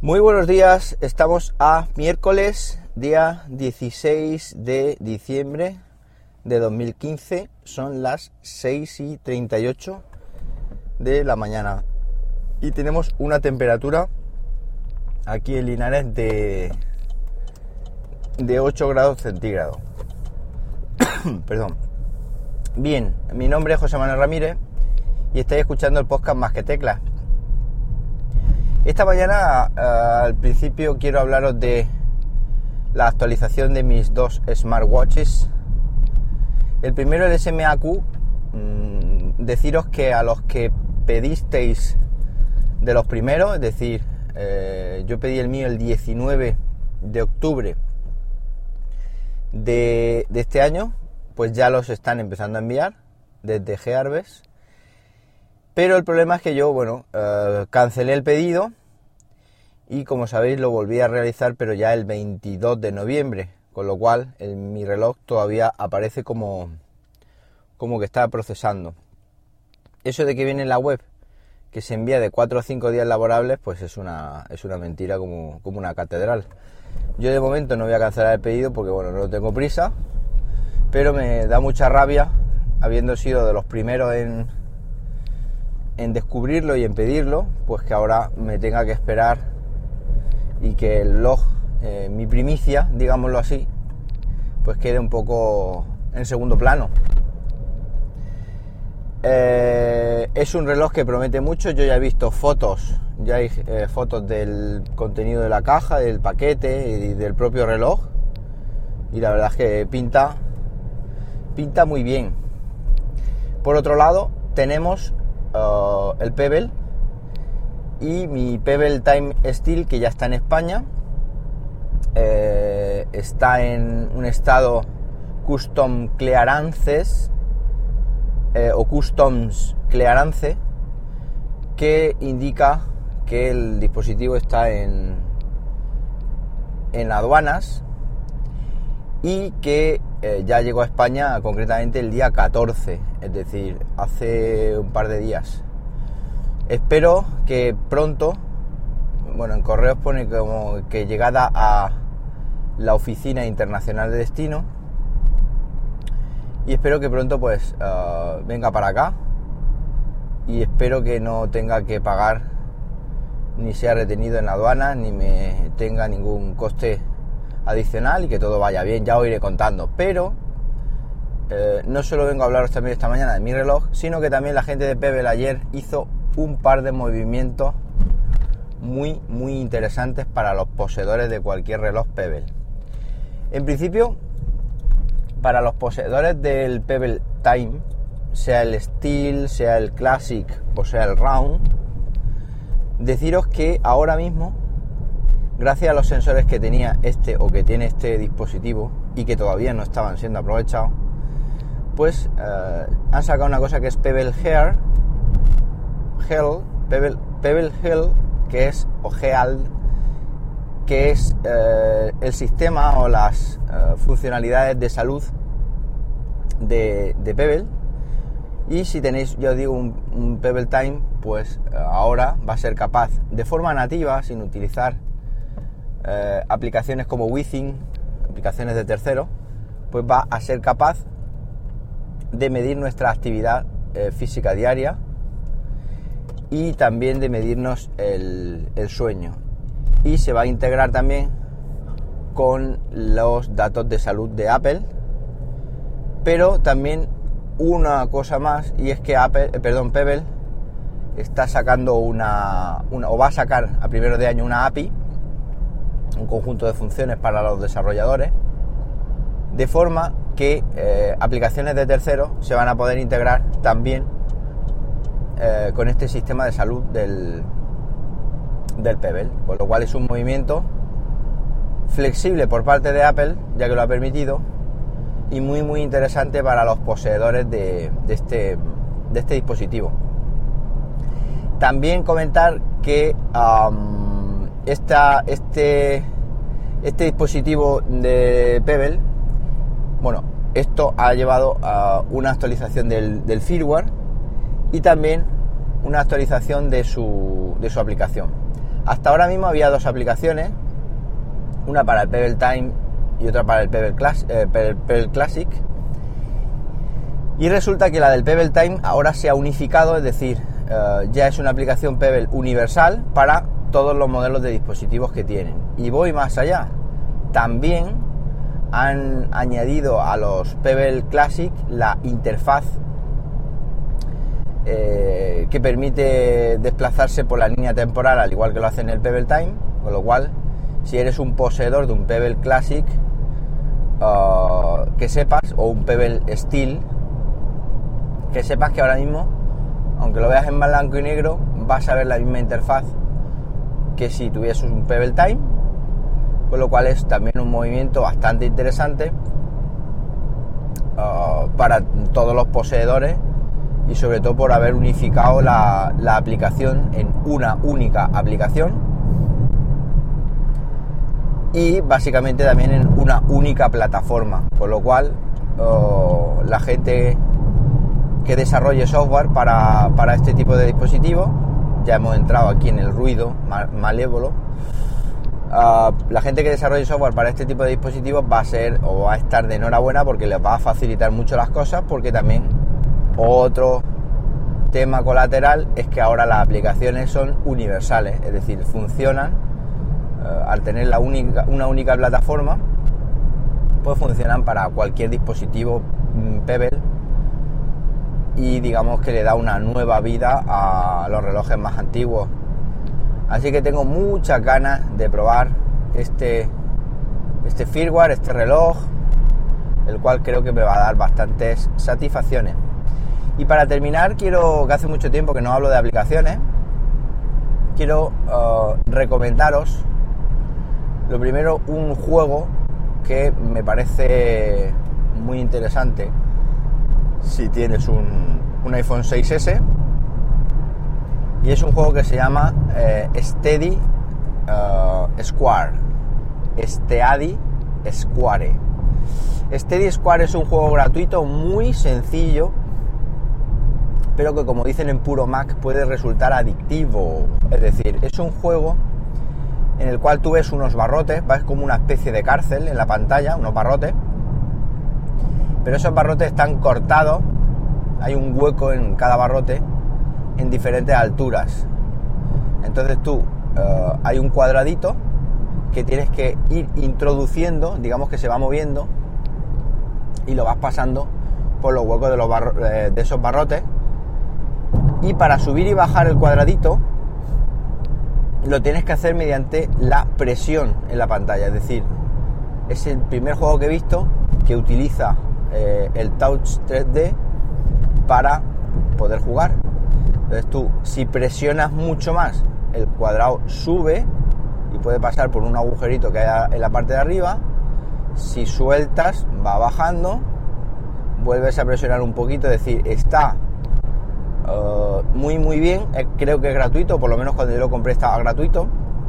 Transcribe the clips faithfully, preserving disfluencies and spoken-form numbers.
Muy buenos días, estamos a miércoles, día dieciséis de diciembre de dos mil quince, son las seis y treinta y ocho de la mañana y tenemos una temperatura aquí en Linares de, de ocho grados centígrados. Perdón. Bien, mi nombre es José Manuel Ramírez y estáis escuchando el podcast Más que Teclas. Esta mañana, uh, al principio, quiero hablaros de la actualización de mis dos smartwatches. El primero, el S M A Q. Mmm, deciros que a los que pedisteis de los primeros, es decir, eh, yo pedí el mío el diecinueve de octubre de, de este año, pues ya los están empezando a enviar desde Gearbest. Pero el problema es que yo, bueno, eh, cancelé el pedido y, como sabéis, lo volví a realizar, pero ya el veintidós de noviembre, con lo cual en mi reloj todavía aparece como, como que está procesando. Eso de que viene en la web, que se envía de cuatro o cinco días laborables, pues es una, es una mentira como, como una catedral. Yo de momento no voy a cancelar el pedido porque, bueno, no tengo prisa, pero me da mucha rabia, habiendo sido de los primeros en... en descubrirlo y en pedirlo, pues que ahora me tenga que esperar y que el reloj, eh, mi primicia, digámoslo así, pues quede un poco en segundo plano. Eh, es un reloj que promete mucho. Yo ya he visto fotos, ya hay eh, fotos del contenido de la caja, del paquete y del propio reloj, y la verdad es que pinta, pinta muy bien. Por otro lado, tenemos Uh, el Pebble y mi Pebble Time Steel, que ya está en España, eh, está en un estado Custom Clearances eh, o Customs Clearance, que indica que el dispositivo está en en aduanas y que eh, ya llegó a España concretamente el día catorce, es decir, hace un par de días. Espero que pronto, bueno, en correos pone como que llegada a la Oficina Internacional de Destino, y espero que pronto pues uh, venga para acá, y espero que no tenga que pagar ni sea retenido en la aduana ni me tenga ningún coste adicional y que todo vaya bien. Ya os iré contando, pero eh, no solo vengo a hablaros también esta mañana de mi reloj, sino que también la gente de Pebble ayer hizo un par de movimientos muy muy interesantes para los poseedores de cualquier reloj Pebble. En principio, para los poseedores del Pebble Time, sea el Steel, sea el Classic o sea el Round, deciros que ahora mismo, gracias a los sensores que tenía este o que tiene este dispositivo y que todavía no estaban siendo aprovechados, pues eh, han sacado una cosa que es Pebble Gear, Health, Pebble, Pebble Health, que es, o Geal, que es eh, el sistema o las eh, funcionalidades de salud de, de Pebble. Y si tenéis, yo digo, un, un Pebble Time, pues eh, ahora va a ser capaz, de forma nativa, sin utilizar Eh, aplicaciones como Withing, aplicaciones de terceros, pues va a ser capaz de medir nuestra actividad eh, física diaria y también de medirnos el, el sueño, y se va a integrar también con los datos de salud de Apple. Pero también una cosa más, y es que Apple, eh, perdón, Pebble está sacando una, una o va a sacar a primeros de año una A P I, un conjunto de funciones para los desarrolladores, de forma que eh, aplicaciones de terceros se van a poder integrar también eh, con este sistema de salud del, del Pebble, con lo cual es un movimiento flexible por parte de Apple, ya que lo ha permitido, y muy muy interesante para los poseedores de, de, este, de este dispositivo. También comentar que um, Esta, este, este dispositivo de Pebble, bueno, esto ha llevado a una actualización del, del firmware y también una actualización de su, de su aplicación. Hasta ahora mismo había dos aplicaciones, una para el Pebble Time y otra para el Pebble, Class, eh, Pebble, Pebble Classic, y resulta que la del Pebble Time ahora se ha unificado, es decir, eh, ya es una aplicación Pebble universal para todos los modelos de dispositivos que tienen. Y voy más allá, también han añadido a los Pebble Classic la interfaz eh, que permite desplazarse por la línea temporal, al igual que lo hace en el Pebble Time, con lo cual, si eres un poseedor de un Pebble Classic, uh, que sepas, o un Pebble Steel, que sepas que ahora mismo, aunque lo veas en blanco y negro, vas a ver la misma interfaz que si tuvieses un Pebble Time, con lo cual es también un movimiento bastante interesante uh, para todos los poseedores, y sobre todo por haber unificado la, la aplicación en una única aplicación, y básicamente también en una única plataforma, con lo cual uh, la gente que desarrolle software para, para este tipo de dispositivos, ya hemos entrado aquí en el ruido malévolo, uh, la gente que desarrolle software para este tipo de dispositivos va a ser o va a estar de enhorabuena, porque les va a facilitar mucho las cosas, porque también otro tema colateral es que ahora las aplicaciones son universales, es decir, funcionan uh, al tener la única, una única plataforma, pues funcionan para cualquier dispositivo Pebble, y digamos que le da una nueva vida a los relojes más antiguos. Así que tengo muchas ganas de probar este, este firmware, este reloj, el cual creo que me va a dar bastantes satisfacciones. Y para terminar, quiero, que hace mucho tiempo que no hablo de aplicaciones, quiero uh, recomendaros, lo primero, un juego que me parece muy interesante si tienes un, un iPhone seis ese, y es un juego que se llama eh, Steady uh, Square Steady Square Steady Square es un juego gratuito muy sencillo, pero que, como dicen en puro Mac, puede resultar adictivo. Es decir, es un juego en el cual tú ves unos barrotes, ves como una especie de cárcel en la pantalla, unos barrotes, pero esos barrotes están cortados, hay un hueco en cada barrote en diferentes alturas. Entonces tú, uh, hay un cuadradito que tienes que ir introduciendo, digamos que se va moviendo, y lo vas pasando por los huecos de, los barro- de esos barrotes, y para subir y bajar el cuadradito lo tienes que hacer mediante la presión en la pantalla. Es decir, es el primer juego que he visto que utiliza eh, el Touch tres D para poder jugar. Entonces tú, si presionas mucho más, el cuadrado sube y puede pasar por un agujerito que hay en la parte de arriba. Si sueltas, va bajando, vuelves a presionar un poquito, es decir, está uh, muy muy bien. eh, creo que es gratuito, por lo menos cuando yo lo compré estaba gratuito,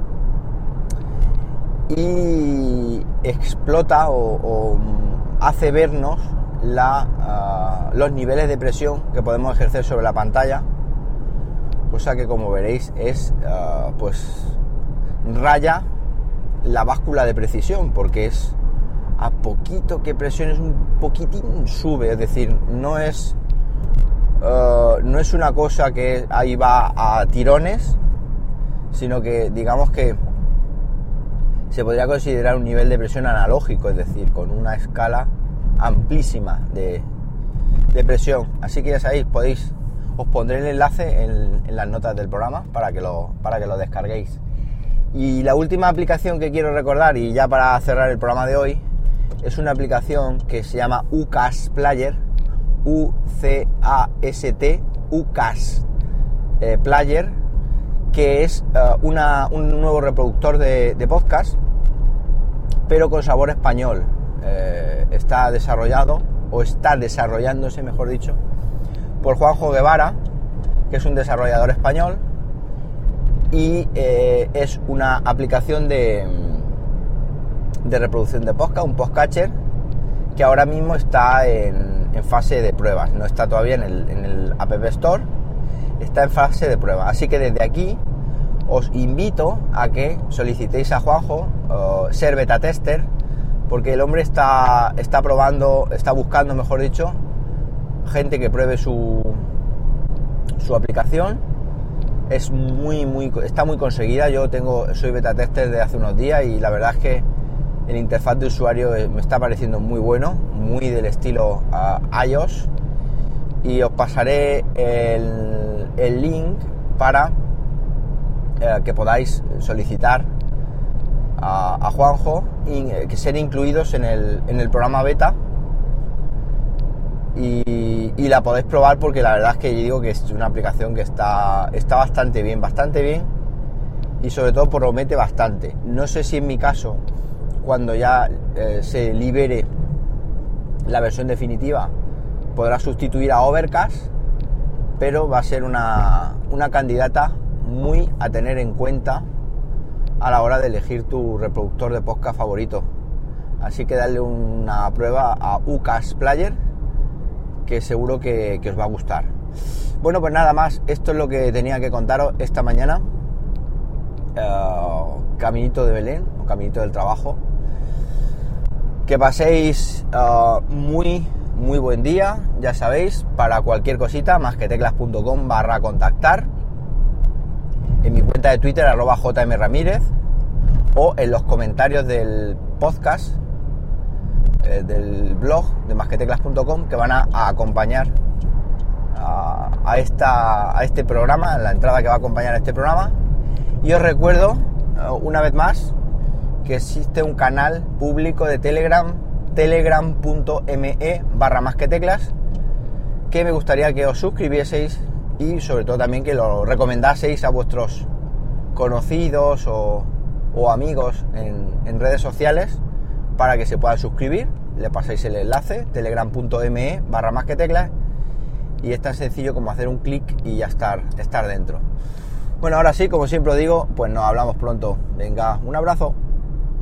y explota o, o hace vernos la, uh, los niveles de presión que podemos ejercer sobre la pantalla, cosa que, como veréis, es uh, pues raya la báscula de precisión, porque es a poquito que presiones un poquitín sube. Es decir, no es uh, no es una cosa que ahí va a tirones, sino que digamos que se podría considerar un nivel de presión analógico, es decir, con una escala amplísima de, de presión. Así que ya sabéis, podéis, os pondré el enlace en, en las notas del programa para que lo, para que lo descarguéis. Y la última aplicación que quiero recordar, y ya para cerrar el programa de hoy, es una aplicación que se llama UCast Player, U C A S T, UCast eh, Player, que es uh, una, un nuevo reproductor de, de podcast, pero con sabor español. Eh, está desarrollado, o está desarrollándose, mejor dicho, por Juanjo Guevara, que es un desarrollador español, y eh, es una aplicación de, de reproducción de podcast, un podcatcher, que ahora mismo está en, en fase de pruebas. No está todavía en el, en el App Store, está en fase de prueba. Así que desde aquí os invito a que solicitéis a Juanjo uh, ser beta tester, porque el hombre está, está probando, está buscando, mejor dicho, gente que pruebe su, su aplicación. Es muy, muy, está muy conseguida. Yo tengo, soy beta tester desde hace unos días y la verdad es que el interfaz de usuario me está pareciendo muy bueno, muy del estilo uh, iOS, y os pasaré el, el link para uh, que podáis solicitar a, a Juanjo y que ser incluidos en el, en el programa beta y, y la podéis probar, porque la verdad es que yo digo que es una aplicación que está, está bastante bien, bastante bien, y sobre todo promete bastante. No sé si en mi caso, cuando ya eh, se libere la versión definitiva, podrá sustituir a Overcast, pero va a ser una, una candidata muy a tener en cuenta a la hora de elegir tu reproductor de podcast favorito. Así que dale una prueba a Ucast Player, que seguro que, que os va a gustar. Bueno, pues nada más, esto es lo que tenía que contaros esta mañana. Uh, caminito de Belén, o caminito del trabajo. Que paséis uh, muy, muy buen día. Ya sabéis, para cualquier cosita, masqueteclas.com barra contactar, en mi cuenta de Twitter, arroba jmramírez, o en los comentarios del podcast, eh, del blog de masqueteclas punto com, que van a, a acompañar a, a, esta, a este programa, la entrada que va a acompañar a este programa. Y os recuerdo, uh, una vez más, que existe un canal público de Telegram, telegram.me barra masqueteclas, que me gustaría que os suscribieseis y sobre todo también que lo recomendaseis a vuestros conocidos o, o amigos en, en redes sociales para que se puedan suscribir. Le pasáis el enlace, telegram.me barra masqueteclas, y es tan sencillo como hacer un clic y ya estar, estar dentro. Bueno, ahora sí, como siempre os digo, pues nos hablamos pronto. Venga, un abrazo.